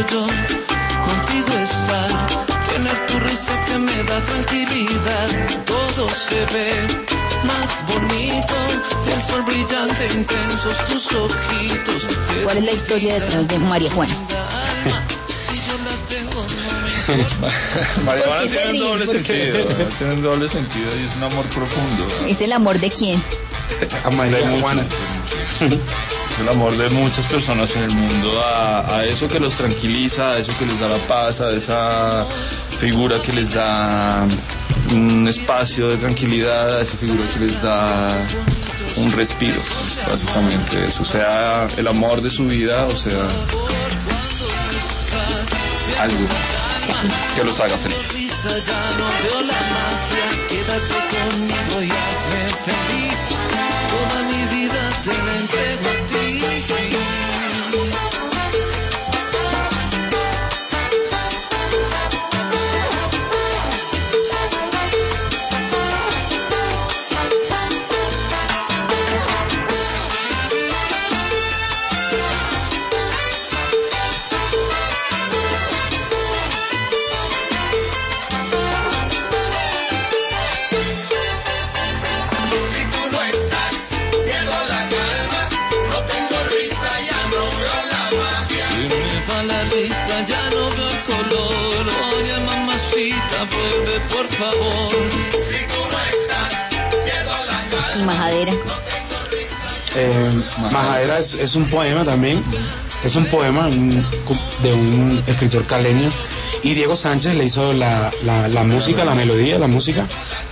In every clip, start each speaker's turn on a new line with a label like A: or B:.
A: yo contigo estar, tener tu risa que me da tranquilidad, todo se ve más bonito, el sol brillante, intensos tus ojitos.
B: ¿Cuál es la historia detrás de María Juana?
C: María Juana tiene un doble sentido y es un amor profundo, ¿verdad?
B: ¿Es el amor de quién?
D: A María Juana.
C: Es el amor de muchas personas en el mundo a eso que los tranquiliza, a eso que les da la paz, a esa figura que les da un espacio de tranquilidad, a esa figura que les da un respiro, pues, básicamente eso, sea el amor de su vida, o sea algo que los haga felices.
A: Ya no veo la magia, quédate conmigo y hazme feliz, toda mi vida te la entrego a ti. Ya no veo el color, oye mamacita, vuelve por favor. Si tú no estás, pierdo la calma.
B: ¿Y Majadera?
D: Majadera es un poema también, es un poema de un escritor caleño, y Diego Sánchez le hizo la música, la melodía, la música.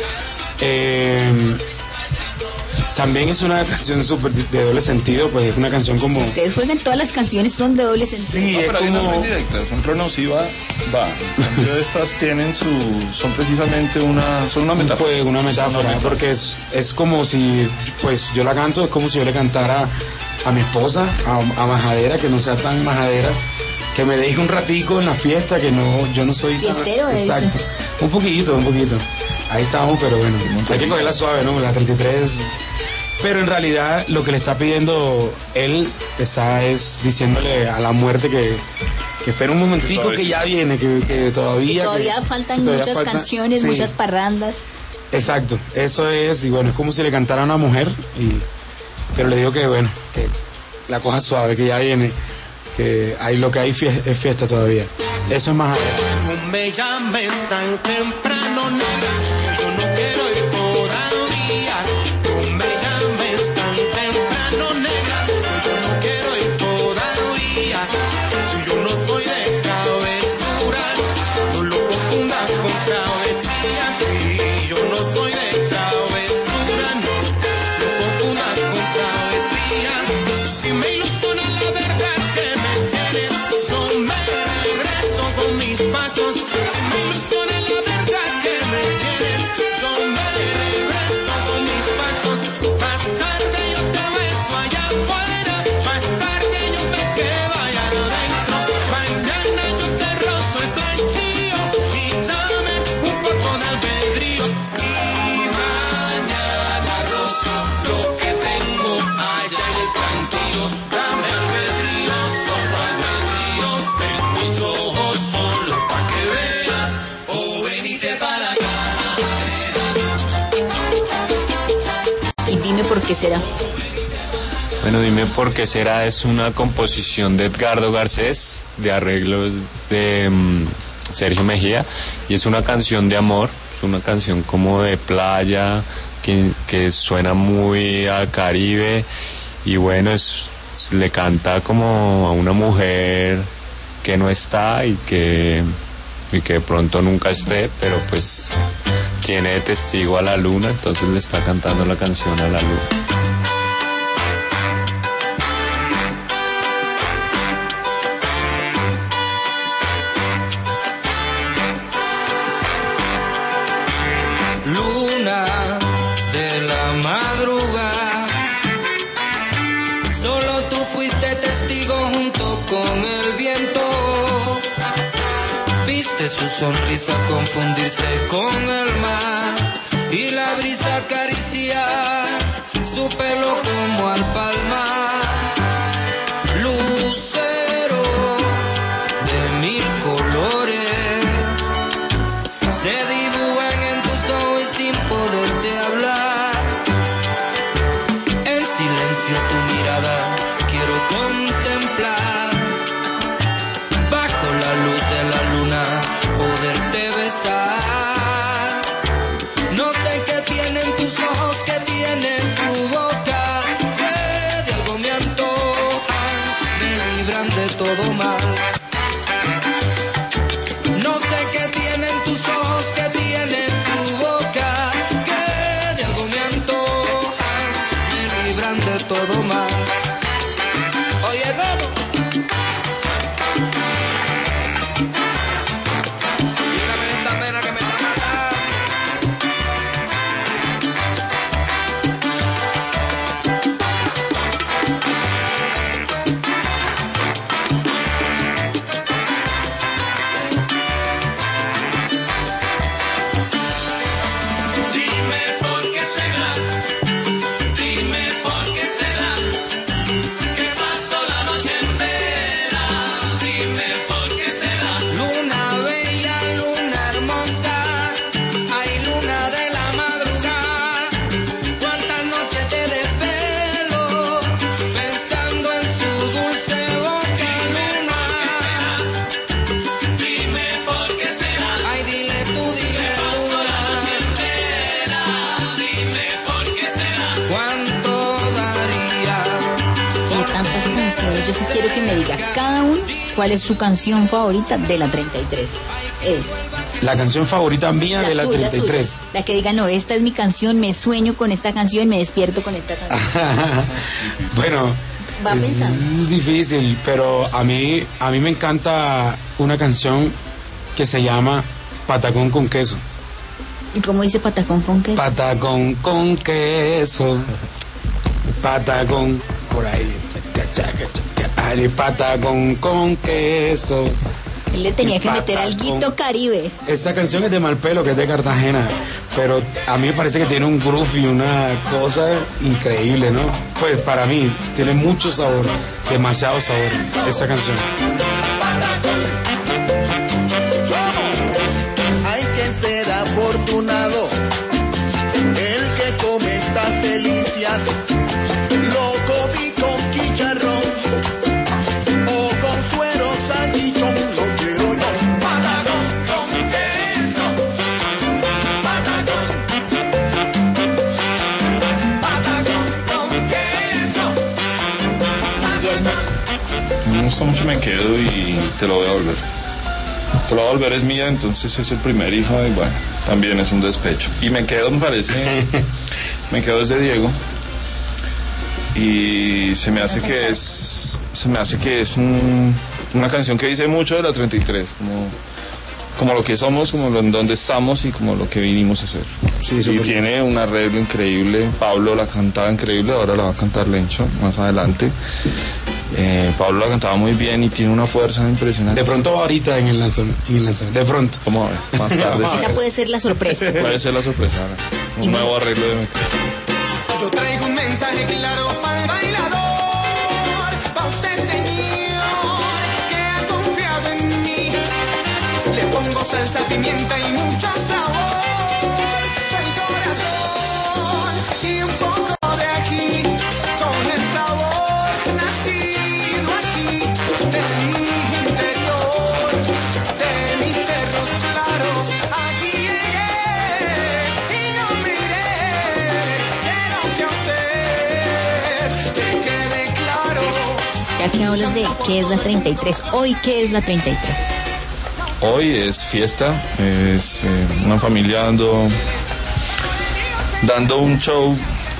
D: También es una canción súper de doble sentido, pues es una canción como...
B: Si ustedes juegan, todas las canciones son de doble sentido.
D: Sí,
C: No, pero
D: es
C: hay unas
D: como...
C: muy directas, un trono sí va. Pero estas tienen son precisamente una metáfora.
D: Pues una metáfora, porque es como si, pues yo la canto, es como si yo le cantara a mi esposa, a Majadera, que no sea tan majadera, que me deje un ratico en la fiesta, que no, yo no soy
B: fiestero,
D: tan... Exacto, un poquito. Ahí estamos, pero bueno, hay que cogerla suave, ¿no? La 33... Pero en realidad lo que le está pidiendo él es diciéndole a la muerte que espera un momentico, que ya viene, que todavía...
B: faltan muchas canciones, sí. Muchas parrandas.
D: Exacto, eso es, y bueno, es como si le cantara a una mujer, pero le digo que bueno, que la coja suave, que ya viene, que lo que hay es fiesta todavía. Eso es más...
A: No me llames tan temprano, negra, yo no quiero ir todavía. No me llames tan temprano, negra, yo no quiero ir todavía. Si yo no soy de travesura, no lo confundas con travesía. Si yo no soy de travesura, no lo confundas con travesía. Si me ilusiona la verdad que me tienes, yo me regreso con mis pasos. Me ilusiona la verdad que me tienes, yo me regreso con mis pasos. Más tarde yo te beso allá afuera, más tarde yo me quedo allá adentro. Mañana yo te rozo el planchillo y dame un poco de albedrío. Y mañana rozo lo que tengo allá en el planchillo. Dame albedrío, solo albedrío, en mis ojos solo pa' que veas, o venite para acá.
B: Y dime por qué será.
E: Bueno, Dime por qué será es una composición de Edgardo Garcés, de arreglos de Sergio Mejía, y es una canción de amor, es una canción como de playa, que suena muy al Caribe, y bueno, le canta como a una mujer que no está y que de pronto nunca esté, pero pues tiene de testigo a la luna, entonces le está cantando la canción a la luna.
A: Luna de la madrugada, solo tú fuiste testigo junto con el viento. Viste su sonrisa confundirse con el mar y la brisa acariciar su pelo como al palmar. Lucero de tú dime por qué será. ¿Cuánto daría?
B: De tantas canciones, yo sí quiero que me digas cada uno cuál es su canción favorita de la 33. Eso.
D: La canción favorita mía de la
B: suya,
D: 33.
B: suya. La que diga, no, esta es mi canción, me sueño con esta canción, me despierto con esta canción.
D: Bueno,
B: Va pensando.
D: es difícil, pero a mí me encanta una canción que se llama Patacón con queso.
B: ¿Y cómo dice patacón con queso?
D: Patacón con queso. Patacón por ahí. Ay, patacón con queso.
B: Él le tenía que meter
D: Patacón.
B: alguito Caribe.
D: Esa canción es de Malpelo, que es de Cartagena, pero a mí me parece que tiene un groove y una cosa increíble, ¿no? Pues para mí tiene mucho sabor, demasiado sabor esa canción.
F: Hay que ser afortunado el que come estas delicias. Lo comí con chicharrón o con suero salchichón. Lo quiero yo. Patacón con queso. Patacón. Patacón con queso.
B: Guillermo.
C: Me gusta mucho Me Quedo y Te lo voy a volver. Te lo voy a volver es mía, entonces es el primer hijo y bueno, también es un despecho. Y Me Quedo me parece, Me Quedo es de Diego y se me hace que es una canción que dice mucho de la 33, como lo que somos, como en donde estamos y como lo que vinimos a hacer.
D: Sí,
C: y
D: súper.
C: tiene un arreglo increíble. Pablo la cantaba increíble, ahora la va a cantar Lencho más adelante. Pablo la cantaba muy bien y tiene una fuerza impresionante.
D: De pronto ahorita en el lanzamiento, de pronto.
C: Vamos a ver, más tarde.
B: Esa puede ser la sorpresa.
C: Puede ser la sorpresa. Un nuevo arreglo de Me Quedo.
A: Yo traigo un mensaje claro para el bailador, para usted señor, que ha confiado en mí. Le pongo salsa, pimienta y mucho sabor, el corazón y un poco de aquí, con el sabor nacido aquí, de mi interior, de mis cerros claros, aquí llegué y no miré. Quiero que a usted te quede claro.
B: Ya que hablas de qué es la 33, hoy qué es la 33.
C: Hoy es fiesta, es una familia dando un show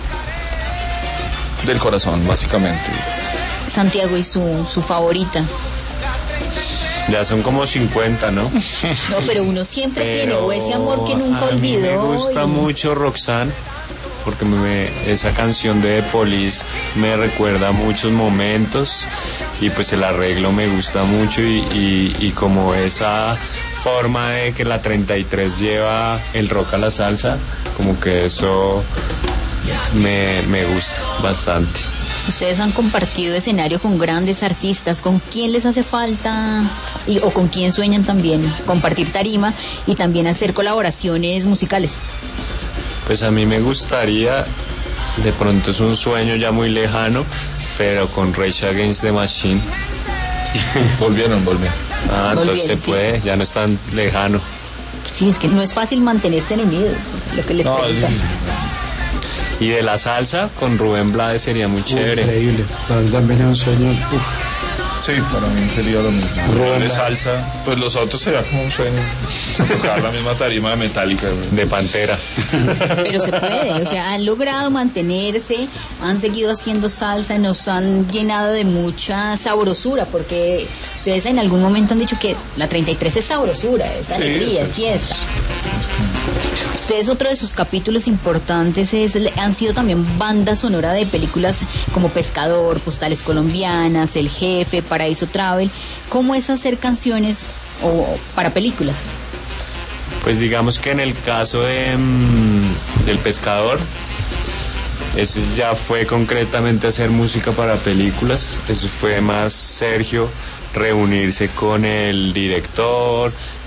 C: del corazón, básicamente.
B: Santiago y su favorita.
E: Ya son como 50, ¿no?
B: No, pero uno siempre tiene, o ese amor que nunca
E: a mí
B: olvidó.
E: me gusta
B: y-
E: mucho Roxanne, porque esa canción de The Police me recuerda a muchos momentos y pues el arreglo me gusta mucho y como esa forma de que la 33 lleva el rock a la salsa, como que eso me gusta bastante.
B: Ustedes han compartido escenario con grandes artistas. ¿Con quién les hace falta o con quién sueñan también compartir tarima y también hacer colaboraciones musicales?
E: Pues a mí me gustaría, de pronto es un sueño ya muy lejano, pero con Rage Against the Machine.
C: Volvieron.
E: Ah, entonces
B: Volvieron,
E: se puede, ya no es tan lejano.
B: Sí, es que no es fácil mantenerse unidos, lo que les
C: No, es
B: preguntan.
C: difícil.
E: Y de la salsa, con Rubén Blades sería muy chévere.
D: Increíble. Para mí también es un sueño. Uf.
C: Sí, para mí sería lo mismo.
D: Rubén
C: De
D: Blades.
C: salsa, pues los otros sería como un sueño. Tocar la misma tarima de Metallica. güey.
E: De Pantera.
B: Pero se puede, o sea, han logrado mantenerse, han seguido haciendo salsa, nos han llenado de mucha sabrosura, porque ustedes en algún momento han dicho que la 33 es sabrosura, es alegría, es fiesta. Ustedes, otro de sus capítulos importantes han sido también banda sonora de películas como Pescador, Postales Colombianas, El Jefe, Paraíso Travel. ¿Cómo es hacer canciones para películas?
E: Pues digamos que en el caso del Pescador, eso ya fue concretamente hacer música para películas. Eso fue más Sergio reunirse con el director,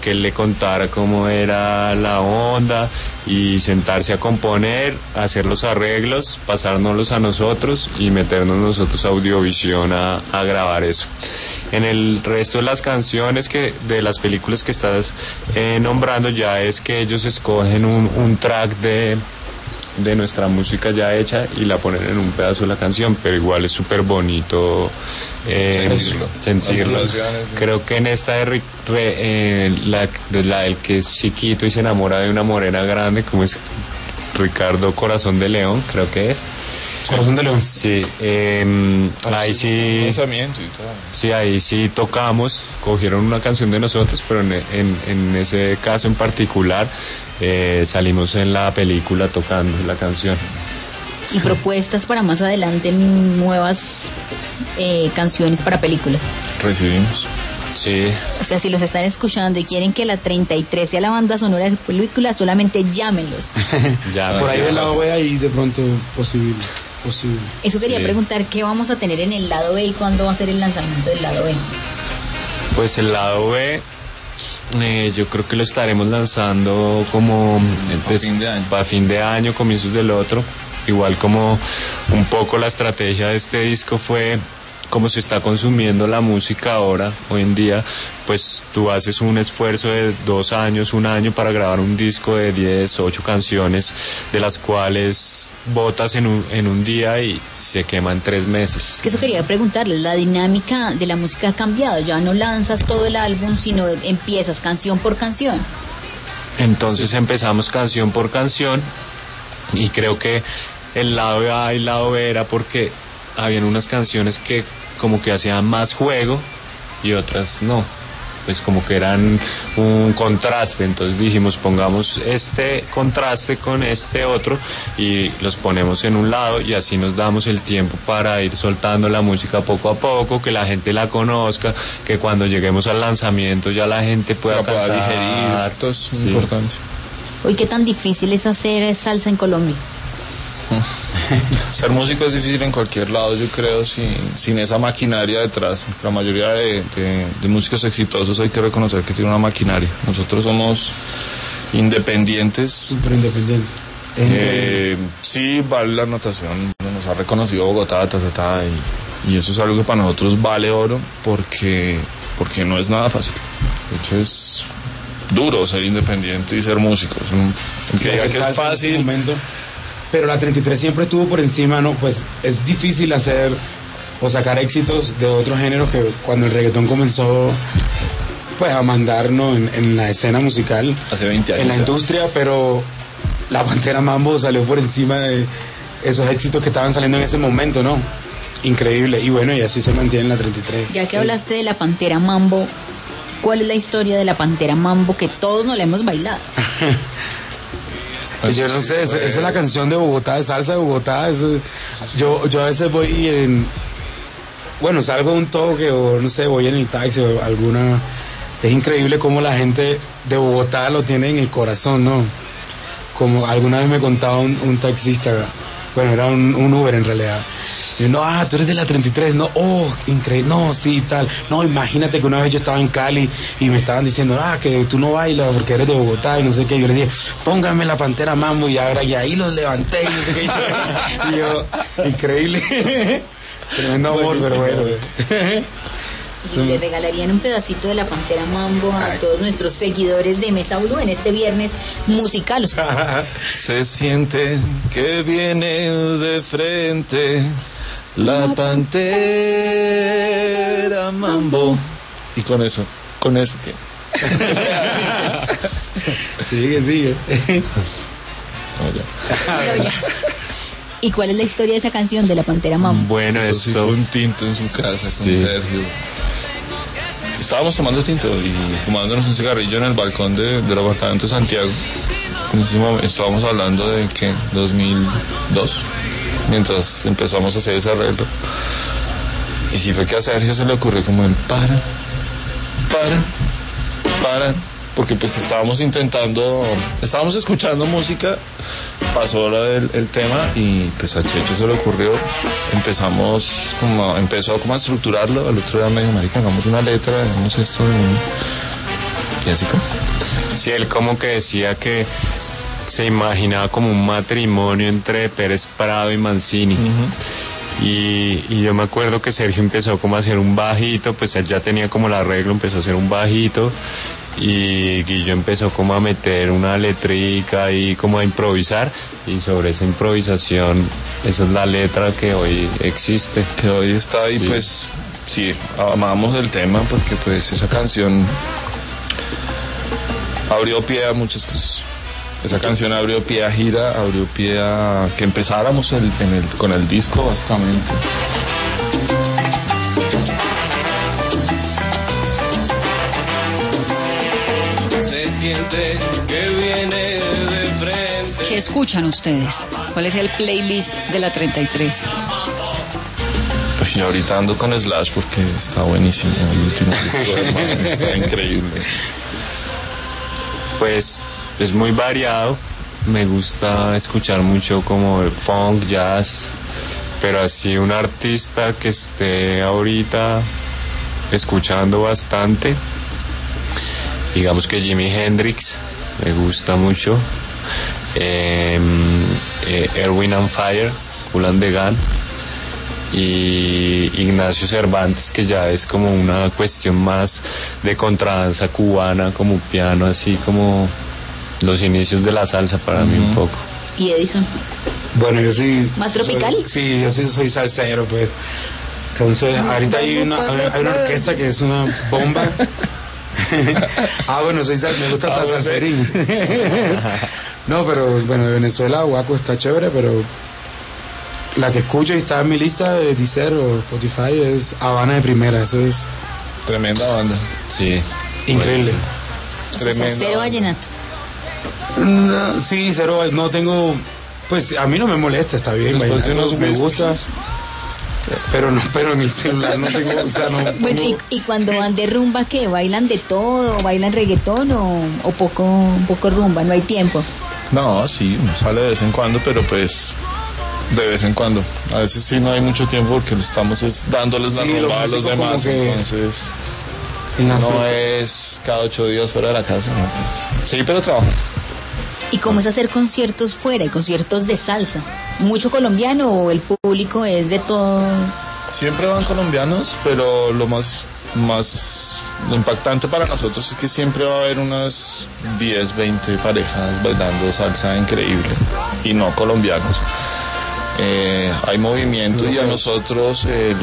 E: que él le contara cómo era la onda y sentarse a componer, hacer los arreglos, pasárnoslos a nosotros y meternos nosotros a Audiovisión a grabar eso. En el resto de las canciones de las películas que estás nombrando, ya es que ellos escogen un track de nuestra música ya hecha y la ponen en un pedazo de la canción, pero igual es súper bonito sentirlo. Creo que en esta la del que es chiquito y se enamora de una morena grande, como es Ricardo Corazón de León, creo que es.
D: Corazón de León.
E: Sí, ahí sí. Sí, ahí sí tocamos, cogieron una canción de nosotros, pero en ese caso en particular salimos en la película tocando la canción.
B: Y propuestas para más adelante, nuevas canciones para películas.
C: Recibimos.
E: Sí.
B: O sea, si los están escuchando y quieren que la 33 sea la banda sonora de su película, solamente llámenlos.
E: Ya,
D: por ahí del lado B ahí de pronto posible.
B: Eso quería preguntar, ¿qué vamos a tener en el lado B y cuándo va a ser el lanzamiento del lado B?
E: Pues el lado B, yo creo que lo estaremos lanzando como para fin de año, comienzos del otro. Igual como un poco la estrategia de este disco fue, como se está consumiendo la música ahora, hoy en día, pues tú haces un esfuerzo de 2 años, 1 año para grabar un disco de 10, 8 canciones, de las cuales botas en un día y se quema en 3 meses.
B: Es que eso quería preguntarle, la dinámica de la música ha cambiado, ya no lanzas todo el álbum, sino empiezas canción por canción.
E: Entonces empezamos canción por canción y creo que el lado A y el lado B era porque habían unas canciones que como que hacían más juego y otras no, pues como que eran un contraste. Entonces dijimos, pongamos este contraste con este otro y los ponemos en un lado y así nos damos el tiempo para ir soltando la música poco a poco, que la gente la conozca, que cuando lleguemos al lanzamiento ya la gente pueda cantar,
C: digerir. Esto es muy importante.
B: Hoy, ¿qué tan difícil es hacer salsa en Colombia?
C: Ser músico es difícil en cualquier lado, yo creo, sin esa maquinaria detrás. La mayoría de músicos exitosos hay que reconocer que tienen una maquinaria. Nosotros somos independientes.
D: Súper independientes.
C: Sí, vale la anotación. Nos ha reconocido Bogotá, y eso es algo que para nosotros vale oro porque no es nada fácil. De hecho, es duro ser independiente y ser músico. Que diga que es fácil.
D: Pero la 33 siempre estuvo por encima, ¿no? Pues es difícil hacer o sacar éxitos de otros géneros que cuando el reggaetón comenzó pues a mandarnos en la escena musical.
C: Hace 20 años.
D: En la industria, pero la Pantera Mambo salió por encima de esos éxitos que estaban saliendo en ese momento, ¿no? Increíble. Y bueno, y así se mantiene en la 33.
B: Ya que hablaste de la Pantera Mambo, ¿cuál es la historia de la Pantera Mambo que todos nos la hemos bailado?
D: Yo no sé, esa es la canción de Bogotá, de salsa de Bogotá. Yo a veces voy salgo de un toque o no sé, voy en el taxi o alguna. Es increíble cómo la gente de Bogotá lo tiene en el corazón, ¿no? Como alguna vez me contaba un taxista, bueno, era un Uber en realidad. Y yo, no, tú eres de la 33, no, increíble, no, sí, tal. No, imagínate que una vez yo estaba en Cali y me estaban diciendo, que tú no bailas porque eres de Bogotá y no sé qué. Yo le dije, póngame la Pantera Mambo y ahí los levanté y no sé qué. Y yo, increíble. Tremendo amor, pero bueno.
B: Y le regalarían un pedacito de la Pantera Mambo a todos nuestros seguidores de Mesa Blue en este viernes musical.
C: Se siente que viene de frente la Pantera Mambo. Y con eso tiene.
D: Sigue.
B: ¿Y cuál es la historia de esa canción de la Pantera Mambo?
E: Bueno,
C: esto fue un tinto en su casa con Sergio. Estábamos tomando tinto y fumándonos un cigarrillo en el balcón del apartamento de Santiago. Estábamos hablando de que 2002, mientras empezamos a hacer ese arreglo. Y sí fue que a Sergio se le ocurrió como en para, porque pues estábamos escuchando música, pasó el tema y pues a Checho se le ocurrió, empezó como a estructurarlo. Al otro día me dijo, marica, hagamos una letra, hagamos esto, Jessica.
E: Sí, él como que decía que se imaginaba como un matrimonio entre Pérez Prado y Mancini. Y yo me acuerdo que Sergio empezó como a hacer un bajito, pues él ya tenía como el arreglo, empezó a hacer un bajito, y Guillo empezó como a meter una letrica y como a improvisar, y sobre esa improvisación, esa es la letra que hoy existe.
C: Que hoy está ahí,
E: Sí.
C: pues sí, amamos el tema porque pues esa canción abrió pie a muchas cosas. Esa canción abrió pie a gira, abrió pie a que empezáramos con el disco, básicamente.
A: Se siente que viene de frente.
B: ¿Qué escuchan ustedes? ¿Cuál es el playlist de la 33?
C: Y ahorita ando con Slash porque está buenísimo. El último disco de Man, está increíble.
E: Pues es muy variado, me gusta escuchar mucho como el funk, jazz, pero así un artista que esté ahorita escuchando bastante, digamos que Jimi Hendrix, me gusta mucho, Erwin and Fire, Kool and the Gang, y Ignacio Cervantes, que ya es como una cuestión más de contradanza cubana, como piano, así como los inicios de la salsa para mí un poco.
B: ¿Y Edison?
D: Bueno, yo sí...
B: ¿Más tropical?
D: Sí, yo sí soy salsero, pues. Entonces, ahorita hay una orquesta que es una bomba. Bueno, me gusta estar salserín. No, pero bueno, de Venezuela, Guaco está chévere, pero la que escucho y está en mi lista de Deezer o Spotify es Habana de Primera. Eso es
C: Tremenda banda.
E: Sí.
D: increíble.
B: O sea, cero vallenato.
D: No, sí, cero, no tengo... Pues a mí no me molesta, está bien,
C: Después de
D: vallenato,
C: unos
D: me
C: meses.
D: gusta. Pero en el celular no tengo... O sea, no,
B: Bueno, y cuando van de rumba, ¿qué? ¿Bailan de todo? ¿Bailan reggaetón o poco rumba? No hay tiempo.
C: No, sí, sale de vez en cuando, pero pues de vez en cuando. A veces sí no hay mucho tiempo porque estamos dándoles la
D: Sí,
C: rumba
D: los
C: a los
D: músicos
C: demás,
D: como que
C: entonces
D: en la
C: no
D: fruta.
C: es cada 8 días fuera de la casa. ¿No? Pues, sí, pero trabajo.
B: ¿Y cómo es hacer conciertos fuera y conciertos de salsa? ¿Mucho colombiano o el público es de todo?
C: Siempre van colombianos, pero lo lo impactante para nosotros es que siempre va a haber unas 10, 20 parejas bailando salsa increíble y no colombianos. Hay movimiento y a nosotros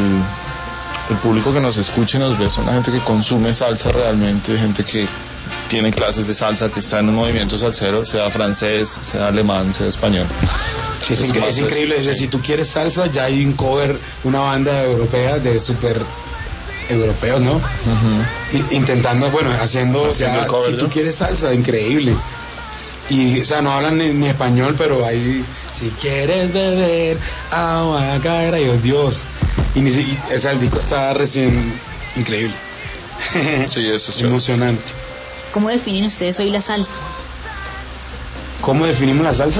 C: el público que nos escucha y nos ve son la gente que consume salsa realmente, gente que tiene clases de salsa, que está en un movimiento salsero, sea francés, sea alemán, sea español.
D: Sí, es increíble, es decir, si tú quieres salsa, ya hay un cover, una banda europea de súper europeos, ¿no? Intentando, bueno, haciendo
C: Haciendo
D: ya,
C: el cover,
D: si tú
C: ¿no?
D: quieres salsa, increíble. Y, o sea, no hablan ni español, pero ahí, si quieres beber agua, caerá, y oh, Dios. O sea, el disco está recién increíble.
C: Sí, eso es chévere.
D: Emocionante.
B: ¿Cómo definen ustedes hoy la salsa?
D: ¿Cómo definimos la salsa?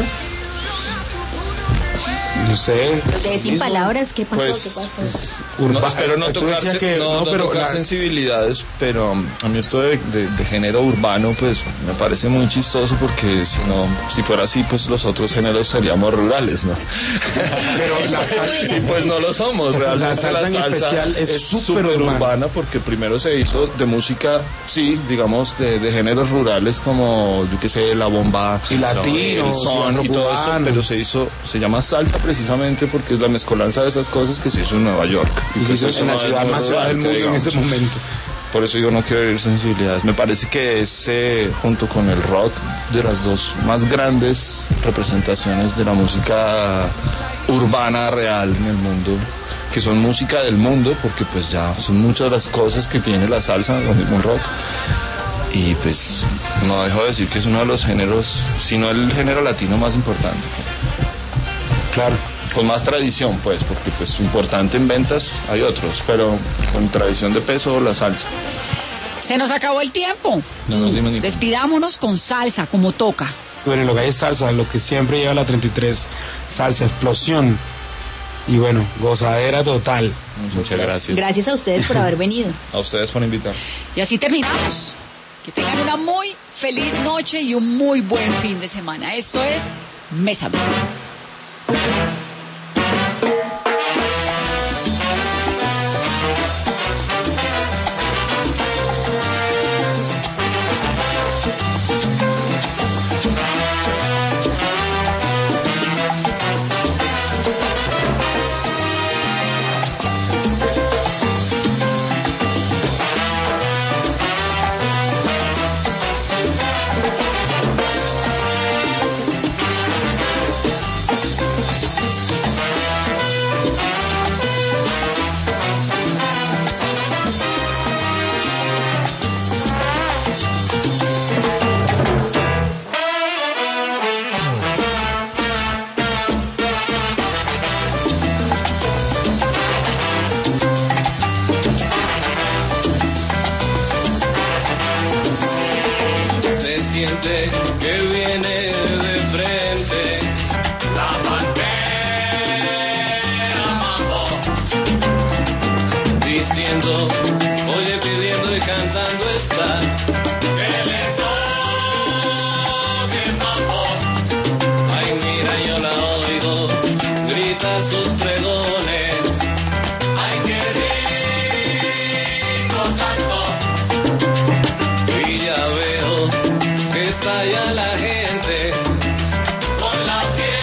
D: No sé.
B: Los de sin palabras, ¿qué pasó?
C: Pues,
B: ¿Qué pasó?
C: No, espero no
D: Tú
C: tocar,
D: decías que
C: no
D: pero
C: tocar sensibilidades, pero a mí esto de género urbano pues me parece muy chistoso porque si fuera así pues los otros géneros seríamos rurales, ¿no?
D: pero la salsa,
C: Y pues no lo somos, realmente
D: salsa
C: la
D: en
C: salsa
D: especial es súper
C: urbana porque primero se hizo de música, sí, digamos de géneros rurales como yo que sé, la bomba
D: Y latino,
C: el son y todo eso,
D: cubano.
C: pero se llama salsa precisamente porque es la mezcolanza de esas cosas que se hizo en Nueva York.
D: y
C: pues
D: se hizo
C: eso
D: en la
C: no es
D: ciudad
C: muy
D: más ciudad
C: rural,
D: del mundo
C: que
D: en ese
C: digamos.
D: momento.
C: Por eso yo no quiero herir sensibilidades. Me parece que es junto con el rock de las dos más grandes representaciones de la música urbana real en el mundo, que son música del mundo, porque pues ya son muchas las cosas que tiene la salsa, lo mismo el rock. Y pues no dejo de decir que es uno de los géneros, si no el género latino más importante.
D: Claro.
C: Con más tradición, pues, porque pues importante en ventas hay otros, pero con tradición de peso la salsa.
G: Se nos acabó el tiempo.
C: No, no, dime, Nico.
G: Despidámonos con salsa, como toca.
D: Bueno, lo que hay es salsa, lo que siempre lleva la 33, salsa, explosión. Y bueno, gozadera total.
E: Muchas gracias.
B: Gracias a ustedes por haber venido.
C: A ustedes por invitar.
G: Y así terminamos. Que tengan una muy feliz noche y un muy buen fin de semana. Esto es Mesa Blue.
A: Que viene de frente la pantera mambo, diciendo, oye, pidiendo y cantando está, que le toque mambo. Ay, mira, yo la oigo gritar sus pregones. Ay, qué rico canto. Y ya veo que está ya la gente con la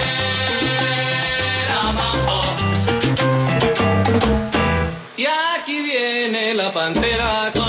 A: fiera mambo. Y aquí viene la pantera.